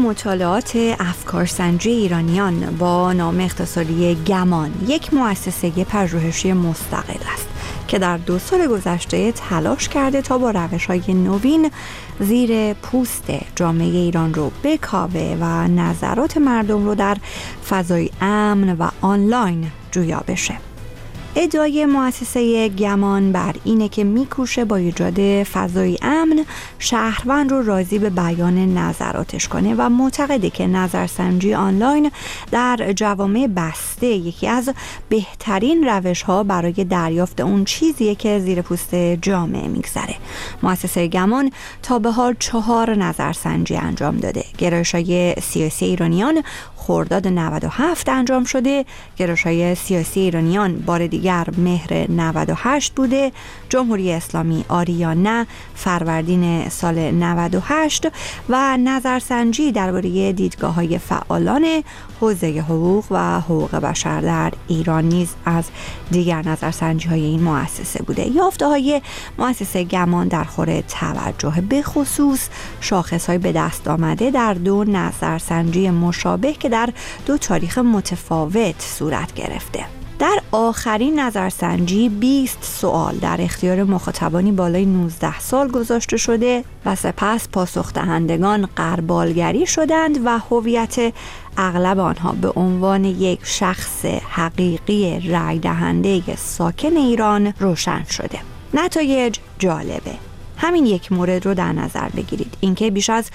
مطالعات افکارسنجی ایرانیان با نام اختصاری گمان یک مؤسسه پژوهشی مستقل است که در 2 سال گذشته تلاش کرده تا با روش‌های نوین زیر پوست جامعه ایران رو بکاوه و نظرات مردم رو در فضای امن و آنلاین جویا بشه. ادعای مؤسسه گمان بر اینه که میکوشه با ایجاد فضای امن شهروند رو راضی به بیان نظراتش کنه و معتقده که نظرسنجی آنلاین در جوامع بسته یکی از بهترین روش‌ها برای دریافت اون چیزیه که زیر پوست جامعه میگذره. مؤسسه گمان تا به حال 4 نظرسنجی انجام داده. گرایش‌های سیاسی ایرانیان خرداد 97 انجام شده، گرایش‌های سیاسی ایرانیان بار دیگر مهر 98 بوده، جمهوری اسلامی آری یا نه فروردین سال 98 و نظرسنجی درباره دیدگاه‌های فعالان حوزه حقوق و حقوق بشر در ایران نیز از دیگر نظرسنجی‌های این مؤسسه بوده. یافته‌های مؤسسه گمان در خور توجه به خصوص شاخص‌های به دست آمده در 2 نظرسنجی مشابه که در 2 تاریخ متفاوت صورت گرفته. در آخرین نظرسنجی 20 سوال در اختیار مخاطبانی بالای 19 سال گذاشته شده و سپس پاسخ دهندگان غربالگری شدند و هویت اغلب آنها به عنوان یک شخص حقیقی رای دهنده ساکن ایران روشن شده. نتایج جالبه. همین یک مورد رو در نظر بگیرید، اینکه بیش از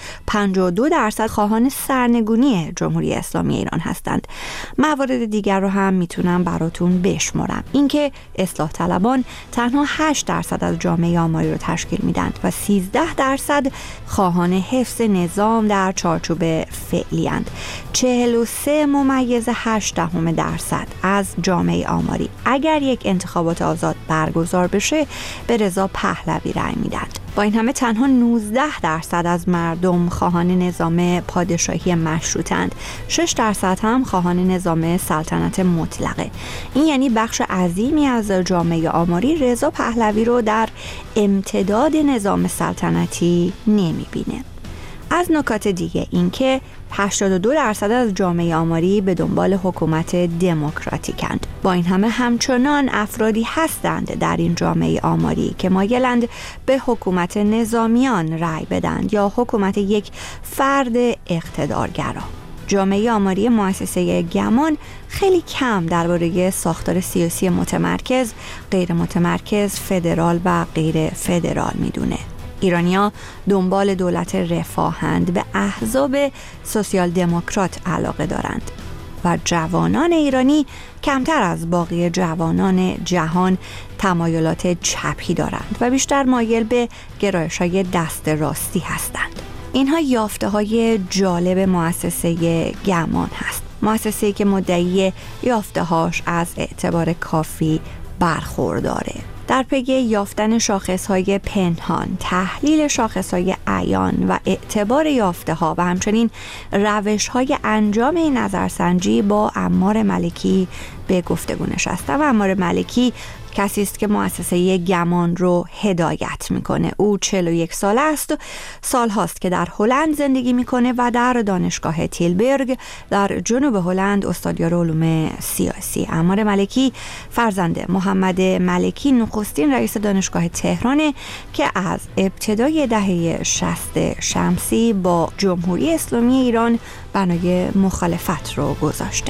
52% خواهان سرنگونی جمهوری اسلامی ایران هستند. موارد دیگر رو هم میتونم براتون بشمارم. اینکه اصلاح طلبان تنها 8% از جامعه آماری رو تشکیل میدند و 13% خواهان حفظ نظام در چارچوب فعلی اند. 43.8% از جامعه آماری اگر یک انتخابات آزاد برگزار بشه به رضا پهلوی رأی میدند. با این همه تنها 19% از مردم خواهان نظام پادشاهی مشروطه‌اند. 6% هم خواهان نظام سلطنت مطلقه. این یعنی بخش عظیمی از جامعه آماری رضا پهلوی رو در امتداد نظام سلطنتی نمیبینه. از نکات دیگه این که 82% از جامعه آماری به دنبال حکومت دموکراتیکند. با این همه همچنان افرادی هستند در این جامعه آماری که مایلند به حکومت نظامیان رأی بدند یا حکومت یک فرد اقتدارگرا. جامعه آماری مؤسسه گمان خیلی کم درباره ساختار سیاسی متمرکز، غیر متمرکز، فدرال و غیر فدرال میدونه. ایرانی‌ها دنبال دولت رفاهند، به احزاب سوسیال دموکرات علاقه دارند و جوانان ایرانی کمتر از باقی جوانان جهان تمایلات چپی دارند و بیشتر مایل به گرایش‌های دست راستی هستند. اینها یافته‌های جالب مؤسسه گمان هست. مؤسسه‌ای که مدعی یافته‌هاش از اعتبار کافی برخورداره. در پی یافتن شاخص‌های پنهان، تحلیل شاخص‌های عیان و اعتبار یافته‌ها و همچنین روش‌های انجام این نظرسنجی با عمار ملکی به گفتگو نشستم. و عمار ملکی کسی است که مؤسسه گمان رو هدایت میکنه. او 41 ساله است و سال هاست که در هلند زندگی میکنه و در دانشگاه تیلبرگ در جنوب هلند استادیار علوم سیاسی. عمار ملکی فرزند محمد ملکی نخستین رئیس دانشگاه تهرانه که از ابتدای دهه 60 شمسی با جمهوری اسلامی ایران بنای مخالفت رو گذاشته.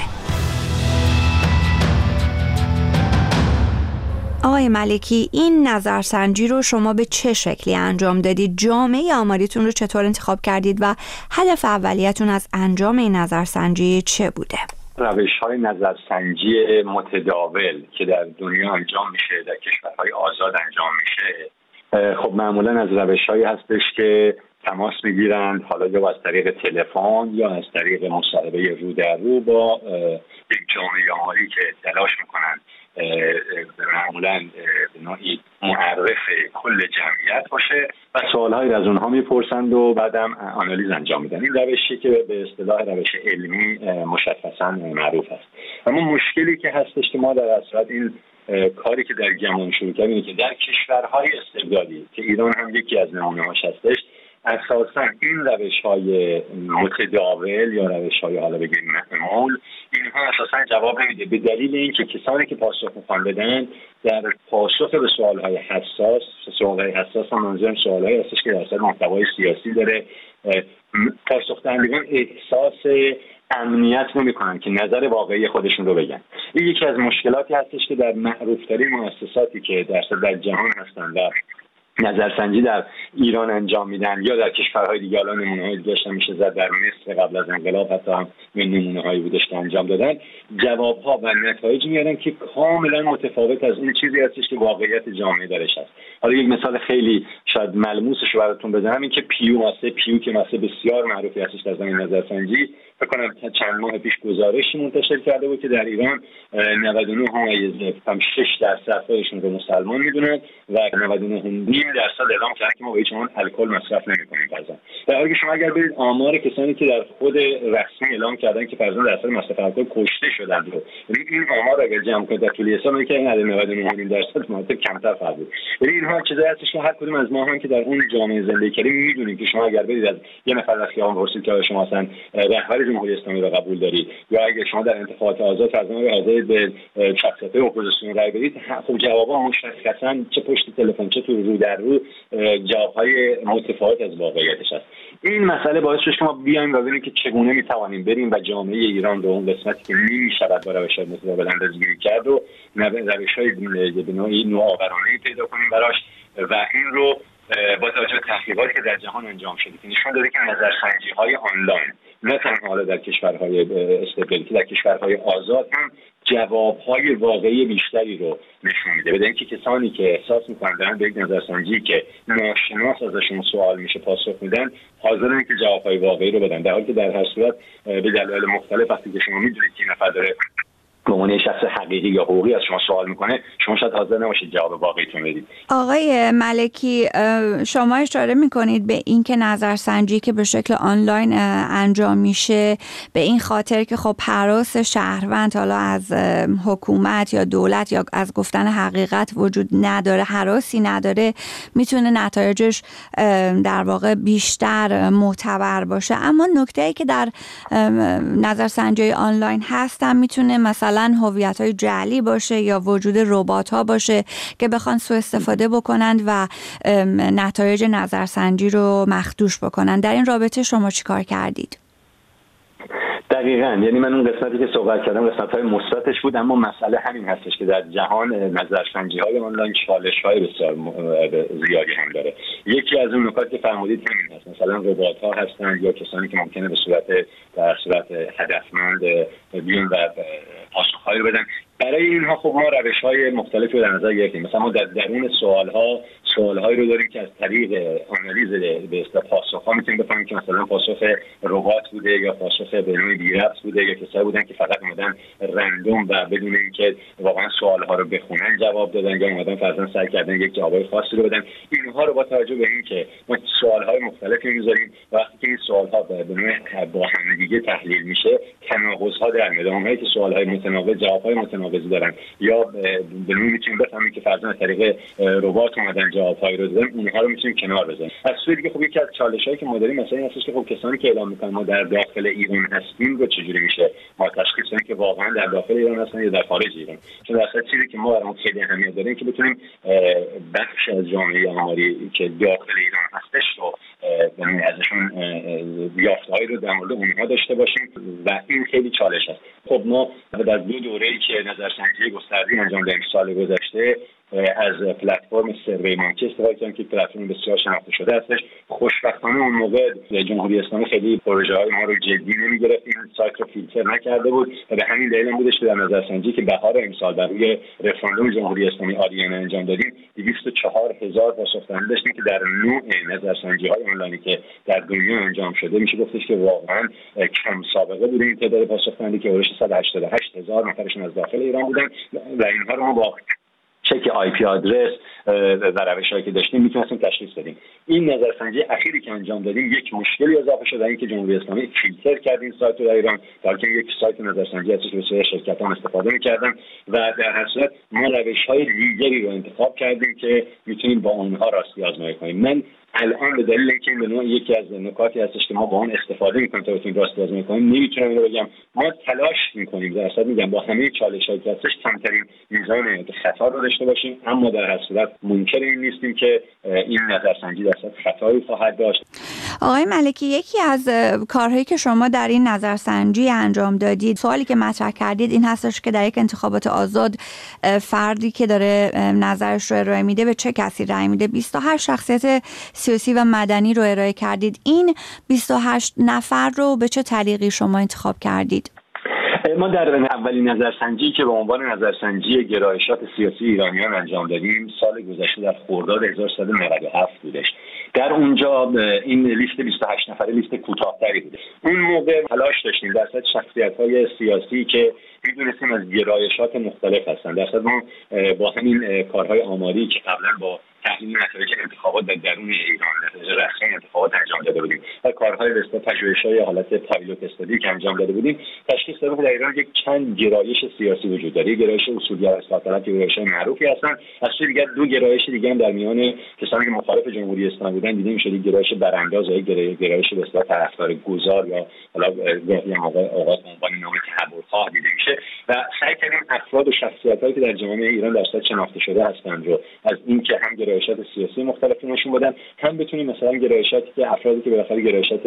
آقای ملکی، این نظرسنجی رو شما به چه شکلی انجام دادید؟ جامعه آماریتون رو چطور انتخاب کردید و هدف اولیتون از انجام این نظرسنجی چه بوده؟ روش‌های نظرسنجی متداول که در دنیا انجام میشه، در کشورهای آزاد انجام میشه، خب معمولا از روش‌هایی هستش که تماس میگیرند، حالا یا از طریق تلفن یا از طریق مصاحبه رو در رو با یک جامعه آماری که تلاش میکنند معمولاً به نوعی معرف کل جمعیت باشه و سوالهایی از اونها میپرسند و بعدم آنالیز انجام میدن. این روشی که به اصطلاح روش علمی مشخصاً معروف است. اما مشکلی که هستش که ما در اصل این کاری که در گمان شروع کردیم که در کشورهای استبدادی که ایران هم یکی از نمونه‌هاش هستش، اساسا این روش‌های متداول یا روش‌های حالا بگیم معمول اینها اساسا جواب نمیده، به دلیل اینکه کسانی که پاسخ میخوان بدن در پاسخ به سوال‌های حساس، سوال‌های حساس هم منظورم سوال‌های هستش که درصد محتوای سیاسی داره، پاسخ دهندگان احساس امنیت نمی‌کنن که نظر واقعی خودشون رو بگن. این یکی از مشکلاتی هستش که در معروف‌ترین مؤسساتی که در جهان هستن و نظرسنجی در ایران انجام میدن یا در کشورهای دیگه، الان نمونه‌های دیگه میشه زد، در مصر قبل از انقلاب حتی هم نمونه‌هایی بودش که انجام دادن، جواب‌ها و نتایج میارن که کاملا متفاوت از اون چیزی هستش که واقعیت جامعه درش هست. حالا یک مثال خیلی شاید ملموسش رو براتون بزنم، این که پیو که مثلا بسیار معروفی هستش در زمینه نظرسنجی، فکر کنم چند ماه پیش گزارشی منتشر کرده بود که در ایران 99.6% خودشون رو مسلمان میدونن و 99.5% اعلام کردن که ما به هیچ عنوان الکل مصرف نمی‌کنیم فرضاً. در حالی که شما اگر برید آمار کسانی که در خود رسمی اعلام کردن که فرضاً در اثر مصرف الکل کشته شدند رو، یعنی این آمار اگر جمع کنید در طول یه سال میگه که این عدد 99.5% مراتب کمتر خواهد بود. یعنی اینها چیزایی هستش که هر کدوم از ما هم که در اون جامعه زندگی کردیم میدونیم که شما اگر برید از یه نفر از خیابان پرسید که شما اصلا رهبر جمهوری اسلامی رو قبول دارید یا اگر شما در انتخابات آزاد فرضاً حاضر به شخصیت اپوزیسیون رای بدید، خب جوابا مشخصاً چه پشت تلفن چه رو در رو جواب‌های متفاوت از واقعیتش است. این مسئله باعث شد که ما بیایم و ببینیم که چگونه میتوانیم بریم و جامعه ایران رو اون قسمتی که نمی‌شود با روش‌های متداول اندازه‌گیری کرد و روش‌های به نوعی نوآورانه‌ای پیدا کنیم براش و این رو با توجه به تحقیقاتی که در جهان انجام شده که نشون داده که نظرسنجی‌های آنلاین نه تنها حالا در کشورهای استقلالی که در کشورهای آزاد هم جواب‌های واقعی بیشتری رو نشون میده. بدون اینکه کسانی که احساس می‌کنن دارن به یک نظرسنجی که ناشناس ازشون سوال میشه پاسخ میدن، حاضرن که جواب‌های واقعی رو بدن، در حالی که در هر صورت به دلایل مختلف وقتی که شما می‌دونید که این نفر داره به عنوان شخص حقیقی یا حقوقی از شما سوال میکنه، شما شاید حاضر نباشید جواب واقعیتون بدید. آقای ملکی، شما اشاره میکنید به این که نظرسنجی که به شکل آنلاین انجام میشه به این خاطر که خب هراس شهروند حالا از حکومت یا دولت یا از گفتن حقیقت وجود نداره، هراسی نداره، میتونه نتایجش در واقع بیشتر معتبر باشه. اما نکته‌ای که در نظرسنجی آنلاین هستن میتونه مثلا هویت‌های جعلی باشه یا وجود ربات‌ها باشه که بخوان سوء استفاده بکنند و نتایج نظرسنجی رو مخدوش بکنند. در این رابطه شما چیکار کردید؟ دقیقاً، یعنی من اون قسمتی که صحبت کردم قسمت‌های مثبتش بود، اما مسئله همین هستش که در جهان نظرسنجی‌های آنلاین چالش‌های بسیار زیادی هم داره. یکی از اون نکات که فرمودید همین هست، مثلا ربات‌ها هستن یا کسانی که ممکنه به صورت هدفمند بیان و پاسخ‌هایی رو بدن. برای اینها خب ما روش‌های مختلفی رو در نظر گرفتیم. مثلا ما در درون سوال‌هایی رو داریم که از طریق آنالیز به اصطلاح پاسخ‌ها میتونیم بفهمیم که مثلا پاسخ ربات بوده یا پاسخ به نوعی بی‌ربط بوده یا کسایی بودن که فقط اومدن رندوم و بدون اینکه واقعا سوال‌ها رو بخونن جواب دادن یا اومدن فرضاً سعی کردن یک جوابای خاصی رو بدن. اینها رو با توجه به اینکه ما سوال‌های مختلفی می‌ذاریم و وقتی که این سوال‌ها به نوعی با هم دیگه تحلیل میشه، تناقض‌ها در میاد. اونهایی که سوال‌های متناقض جواب‌های متناقضی دارن یا به نوعی می‌تونیم بفهمیم که فرضاً از طریق ربات اومدن جواب‌های رو دادن، اونها رو می‌تونیم کنار بذاریم. از سوی دیگه خب یکی از چالش‌هایی که ما داریم مثلا این هستش که خب کسانی که اعلام می‌کنن ما در داخل ایران هستیم رو چجوری میشه ما تشخیص بدیم که واقعا در داخل ایران هستن یا در خارج ایران؟ چون اصلا چیزی که ما برامون خیلی اهمیت داره که بتونیم بخش از جامعه آماری که داخل ایران هستش رو یعنی ازشون یافته‌هایی رو در مورد اونها داشته باشیم و این خیلی چالش است. خب ما در 2 دوره‌ای که نظرسنجی گسترده‌ای انجام دادیم سال گذشته از پلتفرم سروی مانکی استفاده کردیم که پلتفرم بسیار شناخته شده هستش. خوشبختانه اون موقع جمهوری اسلامی خیلی پروژه‌های ما رو جدی نمی‌گرفت، این سایت رو فیلتر نکرده بود و به همین دلیل هم بودش که در نظرسنجی که بهار امسال بر روی رفراندوم جمهوری اسلامی آریانه انجام دادیم 204,000 پاسخ دهنده داشتیم که در نوع نظرسنجی‌های آنلاینی که در دنیا انجام شده میشه گفتش که واقعا کم سابقه بوده این تعداد پاسخ دهنده که اورش 188,000 نفرشون از داخل ایران بودن و اینها رو ما با چک آی پی آدرس و روش‌هایی که داشتیم میتونستیم تشخیص بدیم. این نظرسنجی اخیری که انجام دادیم یک مشکلی اضافه شده، این که جمهوری اسلامی فیلتر کرد این سایت رو در ایران، بلکه یک سایت نظرسنجی هستش که بسیار شرکت‌ها استفاده می‌کردن و در هر صورت ما روش‌های دیگری رو انتخاب کردیم که میتونیم با اونها راستی آزمایی کنیم. من الان به دلیل اینکه این به نوع یکی از نکاتی هستش که ما با اون استفاده می‌کنیم تا بتونیم راست بازی کنیم، نمیتونم اینو بگم ما تلاش می‌کنیم در اصل میگم با همه چالش‌هایی که هستش کمترین میزان خطا رو داشته باشیم، اما در هر صورت منکر این نیستیم که این نظرسنجی در اصل خطایی خواهد داشت. آقای ملکی، یکی از کارهایی که شما در این نظرسنجی انجام دادید، سوالی که مطرح کردید این هستش که در یک انتخابات آزاد فردی که داره نظرش رو ارائه میده به چه کسی رأی میده. 28 شخصیت سیاسی و مدنی رو ارائه کردید. این 28 نفر رو به چه طریقی شما انتخاب کردید؟ ما در اولین نظرسنجی که به عنوان نظرسنجی گرایشات سیاسی ایرانیان انجام دادیم سال گذشته در خرداد 1397 بودش. در اونجا این لیست 28 نفره لیست کوتاه‌تری بود. اون موقع تلاش داشتیم در صورت شخصیت‌های سیاسی که می‌دونستیم از گرایشات مختلف هستن. در صورت ما با همین کارهای آماری که قبلا با تحلیل نتایج انتخابات در درون ایران نتایج رسمی انتخابات انجام داده بودیم و کارهای به پژوهش‌های حالت پایلوت استادی که انجام داده بودیم، تشخیص دادیم که در ایران یک چند گرایش سیاسی وجود داره. یک گرایش اصولگرا اصلاح طلب که گرایش‌های معروفی هستن، از سوی دیگر دو گرایش دیگه هم در میان کسانی که مخالف جمهوری اسلامی بودن دیده می‌شد. یک گرایش برانداز و یک گرایش به اصطلاح طرفدار گذار یا حالا گاهی اوقات به عنوان نام تحول‌خواه دیده میشه و سعی کردیم افراد و شخصیت‌هایی که در جامعه ایران در صورت شناخته شده هستند رو از اینکه هم گرایشات سیاسی مختلفی نشون بدن، هم بتونیم مثلا گرایشاتی که افرادی که بالاخره گرایشات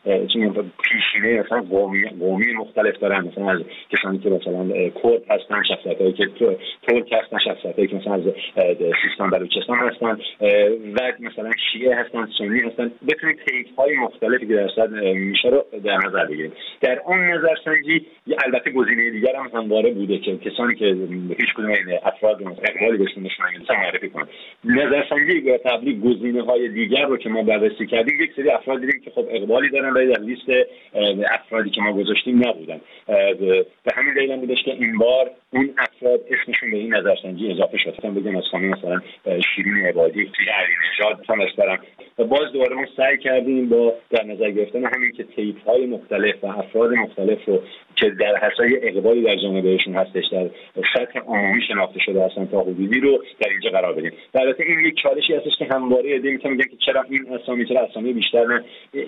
پیشینه مثلا قومی مختلف دارن، مثلا از کسانی که مثلا کرد هستن، شخصیتایی که ترک هستن، شخصیتایی که مثلا از سیستان بلوچستان هستن و مثلا شیعه هستن، سنی هستن، بتونیم طیف‌های مختلفی که در اصل میشه رو در نظر بگیریم. در اون نظرسنجی البته گزینه دیگر هم همواره بوده که کسانی که هیچ کدوم این افراد رو اقبالی بهشون نشون نمیدن معرفی کنن. نظرسنجی یا تبلیغ گزینه‌های دیگر رو که ما بررسی کردیم، یک سری افراد دیدیم که خب اقبالی دارن ولی در لیست افرادی که ما گذاشتیم نبودن. به همین دلیل هم بودش که این بار اون افراد اسمشون به این نظرسنجی اضافه شد. بگم از خانم مثلا شیرین عبادی، علی نژاد مثلا و باز دوباره ما سعی کردیم با در نظر گرفتن همین که طیف‌های مختلف و افراد مختلف رو که در حسای اقبالی در جامعه بهشون هستش در سطح عمومی شناخته شده هستن تا حدودی رو در اینجا قرار بدیم. البته این یک چالشی هستش که همواره ایده میگن که چرا این اسامی بیشتر نه.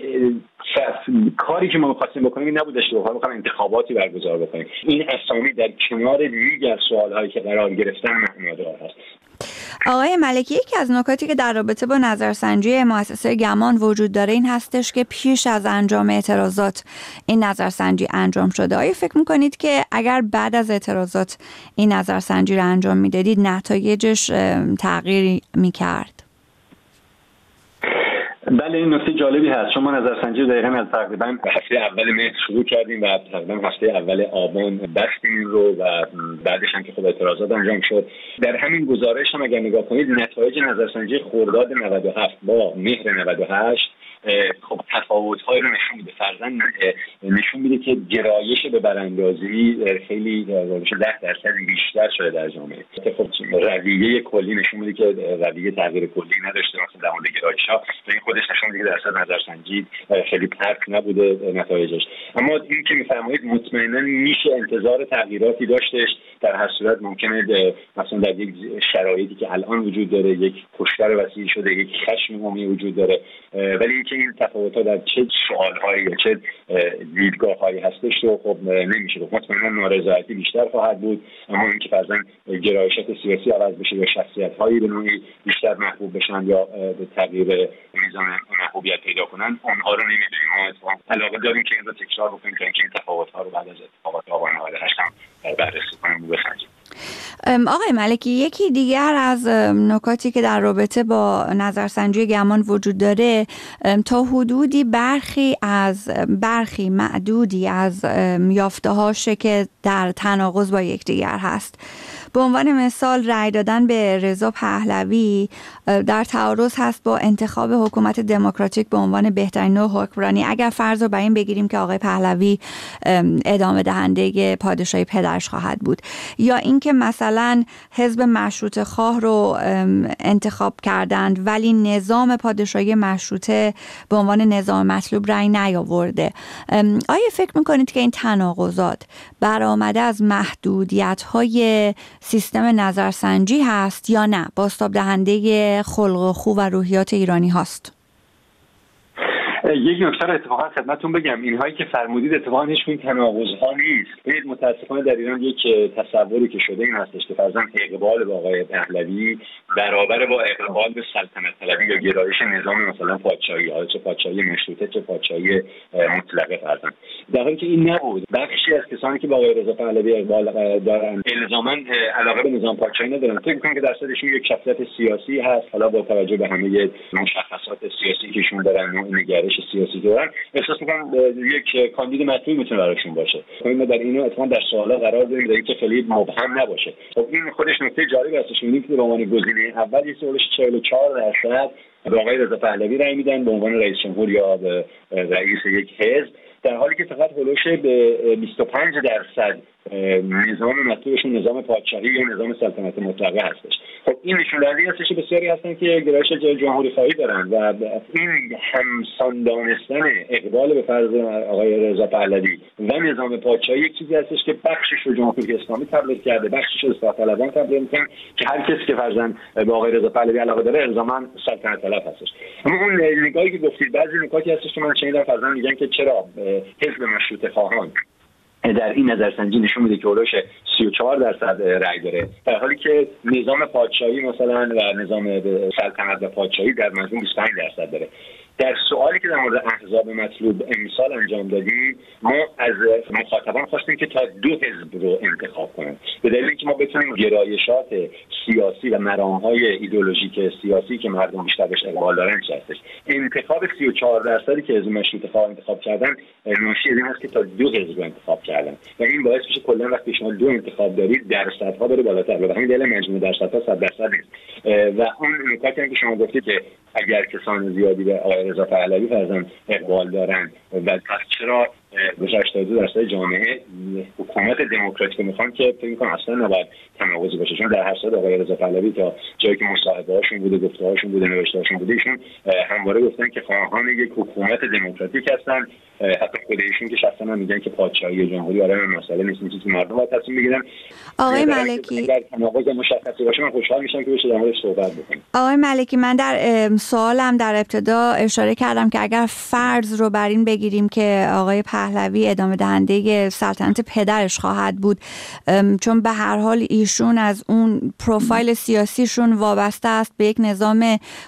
کاری که ما می‌خواستیم بکنیم این نبودش که بخوایم انتخاباتی برگزار بکنیم. این اسامی در کنار دیگر سوال‌هایی که قرار گرفتن معنادار هست. آقای ملکی، یکی از نکاتی که در رابطه با نظرسنجی مؤسسه گمان وجود داره این هستش که پیش از انجام اعتراضات این نظرسنجی انجام شده. آیا فکر میکنید که اگر بعد از اعتراضات این نظرسنجی رو انجام میدادید نتایجش تغییر میکرد؟ بله، این نکته جالبی هست. شما نظرسنجی رو دقیقاً از تقریبا هفته اول مهر شروع کردیم و تقریبا هفته اول آبان بستیم رو و بعدش هم که خب اعتراضات انجام شد. در همین گزارش هم اگر نگاه کنید نتایج نظرسنجی خرداد 97 با مهر 98 خب تفاوت‌هایی رو نشون میده. فرضاً نشون میده که گرایش به براندازی خیلی 10% بیشتر شده در جامعه. خب رویه کلی نشون میده که رویه تغییر کلی نداشته مثلا در مورد گرایش‌ها. این خودش نشون میده درصد نظرسنجی خیلی پرت نبوده نتایجش. اما این که میفرمایید مطمئنا میشه انتظار تغییراتی داشتش. در هر صورت ممکنه مثلا در یک شرایطی که الان وجود داره یک کشتار وسیع شده، یک خشم عمومی وجود داره، ولی اینکه این تفاوت‌ها در چه سوال‌هایی یا چه دیدگاه‌هایی هستش رو خب نمیشه گفت. مطمئنا نارضایتی بیشتر خواهد بود، اما اینکه فرضاً گرایشات سیاسی عوض بشه یا شخصیت‌هایی به نوعی بیشتر محبوب بشن یا به تغییر میزان محبوبیت پیدا کنن، اونها رو نمی‌دونیم. ما علاقه داریم که این رو تکرار بکنیم تا اینکه این تفاوت‌ها رو بعد از اتفاقات آبان 98 هم بررسی کنیم و بسنجیم. آقای ملکی، یکی دیگر از نکاتی که در رابطه با نظرسنجی گمان وجود داره تا حدودی برخی معدودی از یافته‌هاشه که در تناقض با یکدیگر هست. به عنوان مثال رأی دادن به رضا پهلوی در تعارض هست با انتخاب حکومت دموکراتیک به عنوان بهترین نوع حکمرانی، اگر فرض رو بر این بگیریم که آقای پهلوی ادامه دهنده پادشاهی پدرش خواهد بود، یا اینکه مثلا حزب مشروطه خواه رو انتخاب کردند ولی نظام پادشاهی مشروطه به عنوان نظام مطلوب رأی نیاورده. آیا فکر میکنید که این تناقضات برآمده از محدودیت‌های سیستم نظرسنجی هست یا نه بازتاب دهنده خلق و خو و روحیات ایرانی هست؟ یک نکته رو اتفاقا خدمتتون بگم، اینهایی که فرمودید اتفاقا هیچ گونه تناقض‌ها نیست. ببینید متاسفانه در ایران یک تصوری که شده این هستش که فرضاً اقبال به آقای پهلوی برابر با اقبال به سلطنت طلبی یا گرایش نظام مثلا پادشاهی، چه پادشاهی مشروطه چه پادشاهی مطلقه فرضاً، در حالی که این نبود. بخشی از کسانی که با آقای رضا پهلوی اقبال دارن الزاماً علاقه به نظام پادشاهی ندارن، فکر می‌کنن که درصدشون یک شخصیت سیاسی هست، حالا با توجه به همه مشخصات سیاسی که ایشون دارن، نوع نگرش سیاسی دارن، احساس می‌کنم یک کاندید مطلوب میتونه براشون باشه. ما در اینو اتفاقا در سوالا قرار دادیم که خیلی مبهم نباشه. خب این خودش نکته جالبی هستش. می‌بینیم که به عنوان گزینه اول یه سوالش 44% به آقای رضا پهلوی رأی میدن به عنوان رئیس جمهور یا به رئیس یک حزب، در حالی که فقط هولوش به 25% نظام مطلوبشون نظام پادشاهی یا نظام سلطنت مطلقه هستش. خب این نشون دهنده هستش که بسیاری هستن که گرایش جمهوری خواهی دارن و این همسان دانستن اقبال به فرض آقای رضا پهلوی و نظام پادشاهی یک چیزی هستش که بخشش رو جمهوری اسلامی تبلیغ کرده، بخشش رو اصلاح طلبان تبلیغ میکنن که هر کسی که فرضاً به آقای رضا پهلوی علاقه داره الزاماً سلطنت طلب هستش. اما اون نگاهی که گفتید، بعضی نکاتی هستش که من شنیدم فرضاً میگن که چرا حزب مشروطه خواهان در این نظرسنجی نشون میده که اولش 34% رأی داره، در حالی که نظام پادشاهی مثلا و نظام سلطنت و پادشاهی در مجموع 25% داره. در سوالی که در مورد احزاب مطلوب امسال انجام دادیم، ما از مخاطبان خواستیم که تا 2 حزب رو انتخاب کنن، به دلیلی که ما بتونیم گرایشات سیاسی و مرام‌های ایدئولوژیک سیاسی که مردم بیشتر بهش اقبال دارن چه هستش. انتخاب 34% که حزب مشروطه خواه انتخاب کردن ناشی از این است که تا 2 حزب انتخاب کردن و این باعث میشه کلا وقتی شما 2 انتخاب دارید درصدها بره بالاتر، به همین دلیل مجموع درصدها 100% نیست. و اون نکاتی که شما گفتید که اگر کسان زیادی به آقای رضا پهلوی فرضاً اقبال دارن و پس چرا 82% جامعه حکومت دموکراتیک میخوان، که فکر می‌کنم اصلا نباید تناقضی باشه، چون در هر صد آقای رضا پهلوی تا جایی که مصاحبه‌هاشون بوده، گفته‌هاشون بوده، نوشته‌هاشون بوده، ایشون همواره گفتن که خواهان یک حکومت دموکراتیک هستن. حتی خود ایشون که شخصا هم میگن که پادشاهی جمهوری آره مسئله نیست، چیزی که مردم باید تصمیم بگیرن. آقای ملکی، اگر تناقض مشخصی باشه من خوشحال میشم که بشه در موردش صحبت بکنیم. آقای ملکی، من در سوالم در ابتدا اشاره کردم که اگر فرض رو بر این بگیریم که آقای پهلوی ادامه دهنده سلطنت پدرش خواهد بود، چون به هر حال ایشون از اون پروفایل سیاسیشون وابسته است به یک نظام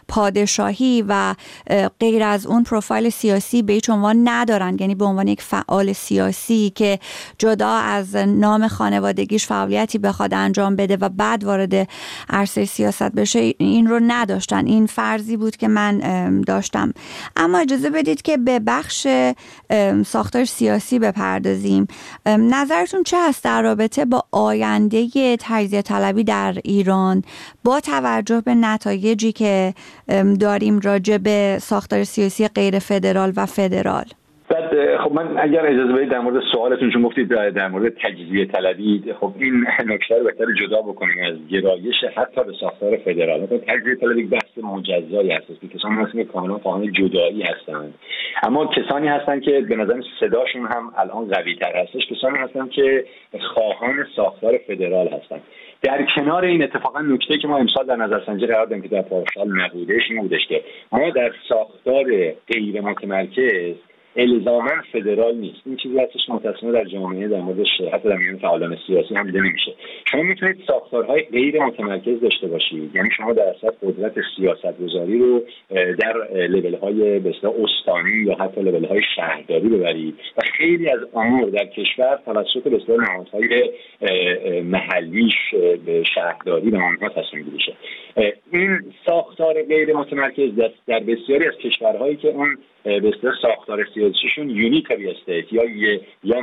پادشاهی و غیر از اون پروفایل سیاسی به هیچ عنوان ندارن، یعنی به عنوان یک فعال سیاسی که جدا از نام خانوادگیش فعالیتی بخواد انجام بده و بعد وارد عرصه سیاست بشه، این رو نداشتن. این فرضی بود که من داشتم. اما اجازه بدید که به بخش ساختار سیاسی بپردازیم. نظرتون چه هست در رابطه با آینده تجزیه طلبی در ایران با توجه به نتایجی که داریم راجع به ساختار سیاسی غیر فدرال و فدرال؟ خب من اگر اجازه بدید در مورد سوالتون چون گفتید در مورد تجزیه طلبی، خب این نکته رو بهتر جدا بکنیم از گرایش حتی به ساختار فدرال. تجزیه طلبی بحث مجزایی هست که کسانی هستند که کاملا خواهان جدایی هستند، اما کسانی هستند که به نظر صداشون هم الان قوی‌تر هستش، کسانی هستند که خواهان ساختار فدرال هستند. در کنار این اتفاقا نکته که ما امسال در نظرسنجی قرار دادیم که در پارسال نبودش این بودش که ما در ساختار غیر متمرکز الزاماً فدرال نیست. این چیزی هستش متأسفانه در جامعه در موردش حتی در میان فعالان سیاسی هم دیده نمیشه. شما میتونید ساختارهای غیر متمرکز داشته باشید، یعنی شما در اصل قدرت سیاست‌گذاری رو در لول‌های به اصطلاح استانی یا حتی لول‌های شهرداری ببرید و خیلی از امور در کشور توسط به اصطلاح نهادهای محلیش به شهرداری به آنها تصمیم گیری شه. این ساختار غیر متمرکز در بسیاری از کشورهایی که اون به اصطلاح ساختار سیاسیشون یونیتری استیت یا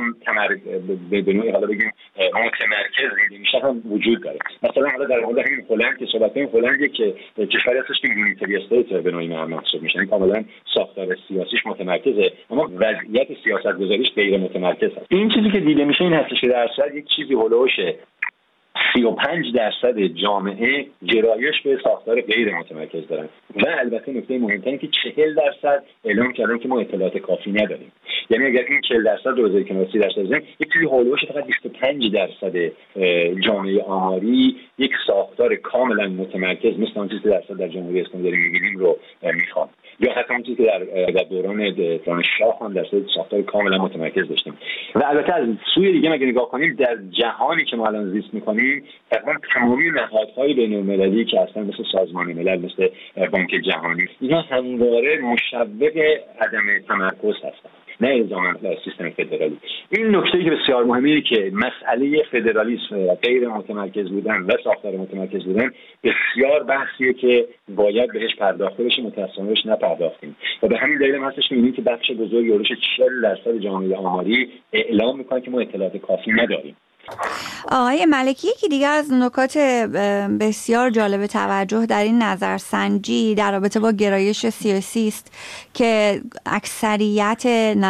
به نوعی حالا بگیم متمرکز دیده میشه هم وجود داره. مثلا حالا در مورد همین هلند که صحبت کنیم، هلند که کشوری هستش که یونیتری استیت به نوعی محسوب میشه، یعنی کاملا ساختار سیاسیش متمرکزه اما وضعیت سیاست‌گذاریش غیر متمرکز هست. این چیزی که دیده میشه این هستش که در اصل یک چیزی هولوش 35% جامعه گرایش به ساختار غیر متمرکز دارن و البته نکته مهمتره که 40% اعلام کردن که ما اطلاعات کافی نداریم. یعنی اگر این 40% رو بذارید کنار 30% بزنیم، یک چیزی هولوش فقط 25% جامعه آماری یک ساختار کاملا متمرکز مثل آن چیزی که در جمهوری اسلامی داریم می‌بینیم رو میخوان، یا حتی اون چیزی که در دوران شاه هم در صورت ساختار کاملا متمرکز داشتیم. و البته از سوی دیگه اگه نگاه کنیم در جهانی که ما الان زیست می‌کنیم، تقریبا تمامی نهادهای بین‌المللی که اصلا مثل سازمان ملل، مثل بانک جهانی، اینا همواره مشوق عدم تمرکز هستند، نه الزاما سیستم فدرالی. این نکته‌ای که بسیار مهمه که مسئله فدرالیسم و غیر متمرکز بودن و ساختار متمرکز بودن بسیار بحثیه که باید بهش پرداخته بشه، متأسفانه بهش نپرداختیم و به همین دلیل هم هستش که می‌بینیم که بخش بزرگی اولش 40% جامعه آماری اعلام می‌کنه که ما اطلاعات کافی نداریم. آقای ملکی، یکی دیگر از نکات بسیار جالب توجه در این نظرسنجی در رابطه با گرایش سیاسی است که اکثریت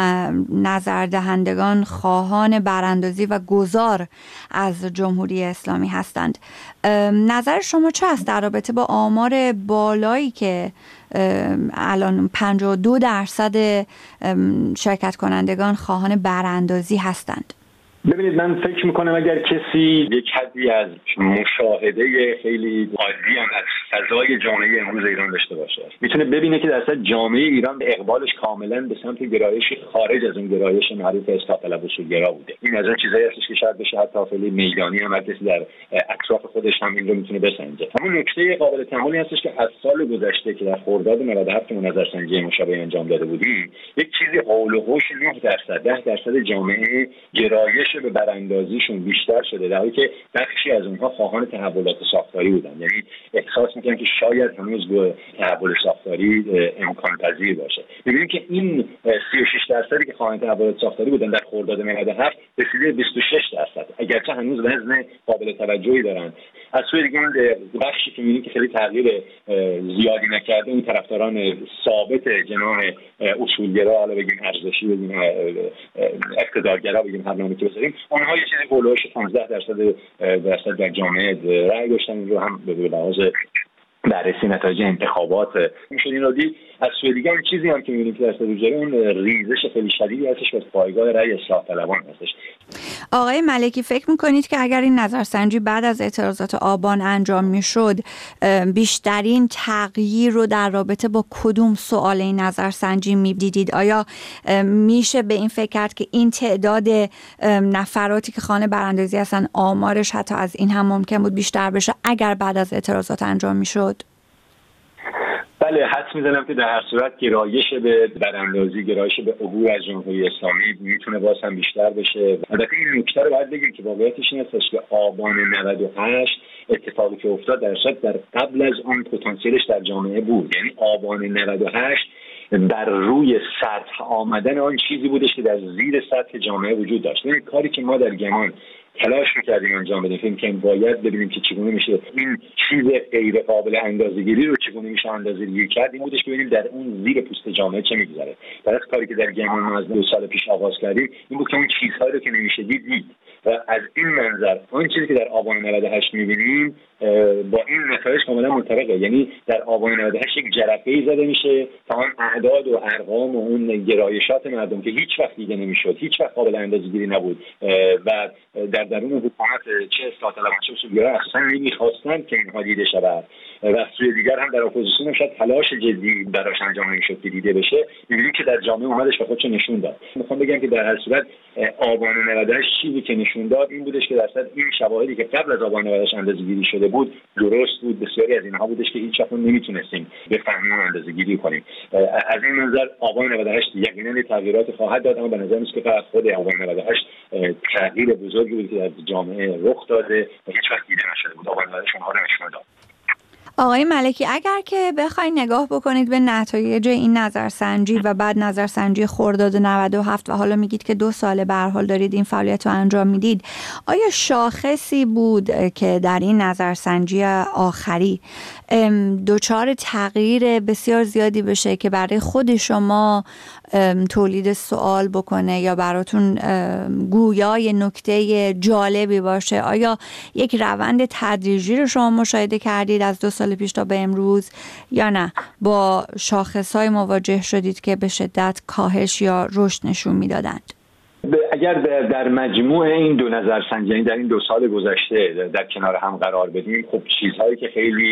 نظردهندگان خواهان براندازی و گذار از جمهوری اسلامی هستند. نظر شما چه است در رابطه با آمار بالایی که الان 52% شرکت کنندگان خواهان براندازی هستند؟ ببینید، من فکر میکنم اگر کسی یک حدی از مشاهده خیلی عادی از فضای جامعه امروز ایران داشته باشه، میتونه ببینه که در اصل جامعه ایران اقبالش کاملا به سمت گرایش خارج از اون گرایش معروف اصلاح طلب و اصولگرا بوده. این از اون چیزایی هستش که شاید بشه حتی خیلی میدانی هم هر کسی در اطراف خودش هم این رو میتونه بسنجه. اما نکته قابل تأملی هستش که از سال گذشته که در خرداد 97 که نظرسنجی مشابه انجام داده بودیم، یک چیزی حول و حوش 9% جامعه گرایش به براندازیشون بیشتر شده، در حالی که بخشی از اونها خواهان تحولات ساختاری بودن. یعنی احساس میکنن که شاید هنوز به تحول ساختاری امکان پذیر باشه. میبینیم که این 36% که خواهان تحولات ساختاری بودن در خرداد 97 رسیده 26%، اگرچه هنوز وزن قابل توجهی دارن. از سوی دیگه اون بخشی که میبینیم که خیلی تغییر زیادی نکرده، اون طرفداران ثابت جناح اصولگرا، حالا بگیم ارزشی، بگیم اقتدارگرا، بگیم هر نامی که بذاریم، اونها یه چیزی بولوش 15% در جامعه رأی داشتن. این رو هم به لحاظ بررسی نتایج انتخابات میشه این رو دید. از سوی دیگه اون چیزی هم که می‌بینیم که در صدوجاری اون ریزش خیلی شدیدی هستش به پایگاه رأی اصلاح طلبان هستش. آقای ملکی، فکر می‌کنید که اگر این نظرسنجی بعد از اعتراضات آبان انجام می‌شد، بیشترین تغییر رو در رابطه با کدوم سوال این نظرسنجی می‌دیدید؟ آیا میشه به این فکر کرد که این تعداد نفراتی که خانه براندازی هستن آمارش حتی از این هم ممکن بود بیشتر بشه اگر بعد از اعتراضات انجام می‌شد؟ بله، حدس میزنم که در هر صورت گرایش به براندازی، گرایش به عبور از جمهوری اسلامی میتونه باز هم بیشتر بشه. البته این نکته رو باید بگیم که واقعیتش این هستش که آبان 98 اتفاقی که افتاد در قبل از اون پتانسیلش در جامعه بود. یعنی آبان 98 بر روی سطح آمدن آن چیزی بودش که در زیر سطح جامعه وجود داشت. این کاری که ما در گمان تلاش می‌کردیم انجام بدیم که باید ببینیم که چگونه میشه این چیز غیر قابل اندازه‌گیری رو چگونه میشه اندازه‌گیری کرد، این بودش که ببینیم در اون زیر پوست جامعه چه می‌گذره. در کاری که در گمان ما از 2 سال پیش آغاز کردیم این بود که اون چیزهایی رو که نمیشه دید و از این منظر اون چیزی که در آبان 98 می‌بینیم با این نتایج کاملا منطبقه. یعنی در آبان 98 یک جرقه‌ای زده میشه تا اون اعداد و ارقام و اون گرایشات مردم که هیچ وقت دیده نمیشد، هیچ وقت قابل اندازه‌گیری نبود و در درون حکومت چه اصلاح طلبان چه اصولگرا اصلا نمیخواستند که اینها دیده شود و از سوی دیگر هم در اپوزیسیون هم شاید تلاش جدی براش انجام نمیشد که دیده بشه. می‌بینیم که در جامعه اومدش به خودش نشون داد. میخوام بگم که در هر صورت آبان 98 چیزی که نشون داد این بودش که درصد این شواهدی که قبل از آبان 98 اندازه‌گیری شده بود درست بود. بسیاری از اینها بودش که هیچ وقت نمیتونستیم بفهمیم و اندازه‌گیری کنیم. از این منظر آبان 98 یقینا تغییرات خواهد داد، اما به نظر میاد که فقط خود آبان 98 تغییر بزرگی بود که در جامعه رخ داده و هیچ وقت دیده نشده بود. آبان 98 اونها رو نشون داد. آقای ملکی، اگر که بخواید نگاه بکنید به نتایج این نظرسنجی و بعد نظرسنجی خرداد 97 و حالا میگید که 2 سال به هر حال دارید این فعالیت رو انجام میدید، آیا شاخصی بود که در این نظرسنجی آخری دچار تغییر بسیار زیادی بشه که برای خود شما تولید سوال بکنه یا براتون گویای نکته جالبی باشه؟ آیا یک روند تدریجی رو شما مشاهده کردید از 2 سال پیش تا به امروز یا نه با شاخص‌های مواجه شدید که به شدت کاهش یا رشد نشون میدادند؟ اگر در مجموع این 2 نظرسنجی در این 2 سال گذشته در کنار هم قرار بدیم، خب چیزهایی که خیلی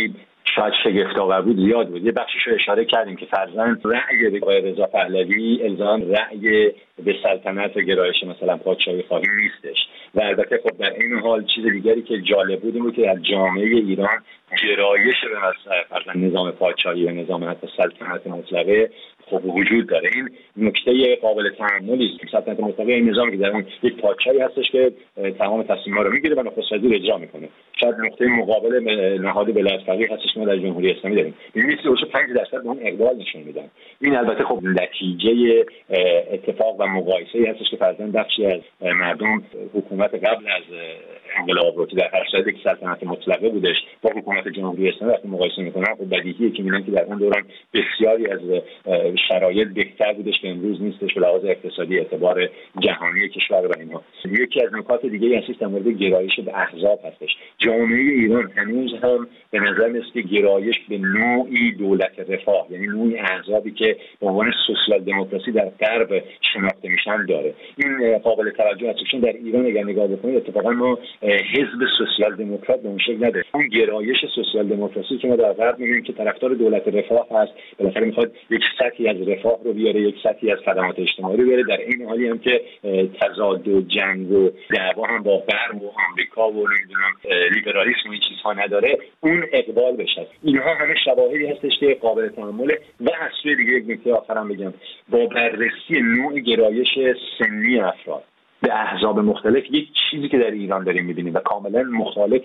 شاید شگفت‌آور بود زیاد بود. یه بخشش رو اشاره کردیم که فرضاً رأی آقای رضا پهلوی الزام رأی به سلطنت و گرایش مثلا پادشاهی خواهی نیستش. و البته خب در این حال چیز دیگری که جالب بود این بود که در جامعه ایران گرایش به مثلا نظام پادشاهی و نظام حتی سلطنت مطلقه خب وجود داره. این نکته قابل تأملی است. سلطنت مطلقه این نظامی که در اون یک پادشاهی هستش که تمام تصمیم‌ها رو میگیره و نخست وزیر اجرا میکنه. شاید نقطه مقابل نهاد ولایت فقیه هستش که ما در جمهوری اسلامی داریم. این 25% به اون اقبال نشون میدن. این البته خب نتیجه اتفاق و مقایسه‌ای هستش که فرضاً بخشی از مردم حکومت قبل از انقلاب رو که در هر صورت یک سلطنت مطلقه بودش با حکومت جمهوری اسلامی وقتی مقایسه میکنن خب بدیهیه که میگن که در اون دوران بسیاری از شرایط بهتر بودش که امروز نیستش به لحاظ اقتصادی اعتبار جهانی کشور و اینها. یکی از نکات دیگه هستش در مورد گرایش به احزاب هستش. جامعه ایران هنوز هم به نظر میاد که گرایش به نوعی دولت رفاه، یعنی نوعی احزابی که به عنوان سوسیال دموکراسی در غرب شناخته میشن داره. این قابل توجه هست چون در ایران اگر نگاه بکنید اتفاقا ما حزب سوسیال دموکرات به اون شکل نداره. اون گرایش سوسیال دموکراسی که ما در غرب می‌بینیم که طرفدار دولت رفاه هست، بالاخره میخواد یک سطحی از رفاه رو بیاره، یک سطحی از خدمات اجتماعی رو بیاره، در این حالی هم که تضاد و جنگ و دعوا هم با غرب و آمریکا و نمیدونم لیبرالیسم و این چیزها نداره، اون اقبال بشه. اینها همه شواهدی هستش که قابل تأمله. و از سوی دیگه یک نکته آخرام بگم، با بررسی نوع گرایش سنی افراد به احزاب مختلف یک چیزی که در ایران داریم می‌بینیم و کاملا مخالف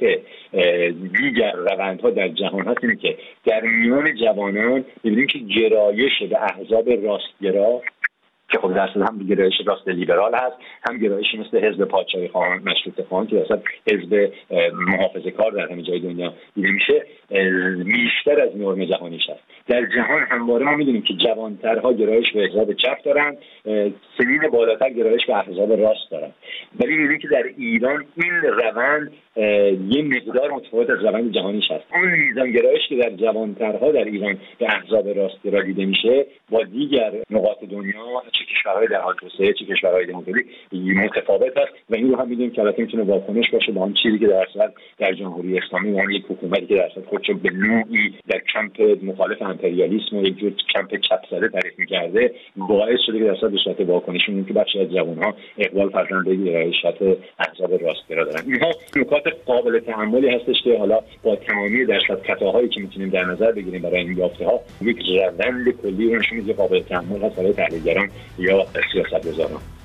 دیگر روندها در جهان هست اینه که در میان جوانان می‌بینیم که گرایش به احزاب راستگرا که خب در اصل هم گرایش راست لیبرال هست، هم گرایشی مثل حزب پادشاهی خواهان مشروطه خواهان که اصلا حزب محافظه‌کار در همه جای دنیا دیده میشه بیشتر از نرم جهانیش هست. در جهان همواره ما می‌دونیم که جوانترها گرایش به احزاب چپ دارن، سنین بالاتر گرایش به احزاب راست دارن. ولی می‌بینیم که در ایران این روند یه مقدار متفاوت از روند جهانیش هست. اون میزان گرایش که در جوانترها در ایران به احزاب راستگرا دیده میشه با دیگر نقاط دنیا چه کشورهای در حال توسعه چه کشورهای دموکراتیک متفاوت است و این رو هم می‌دونیم که البته میتونه واکنش باشه به اون چیزی که در اصل در جمهوری اسلامی اون یک حکومتی که در اصل خودشو به نوعی در کمپ مخالف امپریالیسم و یک جور کمپ چپ زده تعریف می‌کرده باعث شده که در اصل به صورت واکنش اون که بخشی از جوان‌ها اقبال فرزند به گرایشات احزاب راستگرا دارن. اینها نکات قابل تأملی هستش که حالا با تمامی درصد خطاهایی که میتونیم در نظر بگیریم برای این یافته‌ها یک روند کلی رو نشون میده قابل تأمل هست برای تحلیلگران یا سیاست‌گذاران.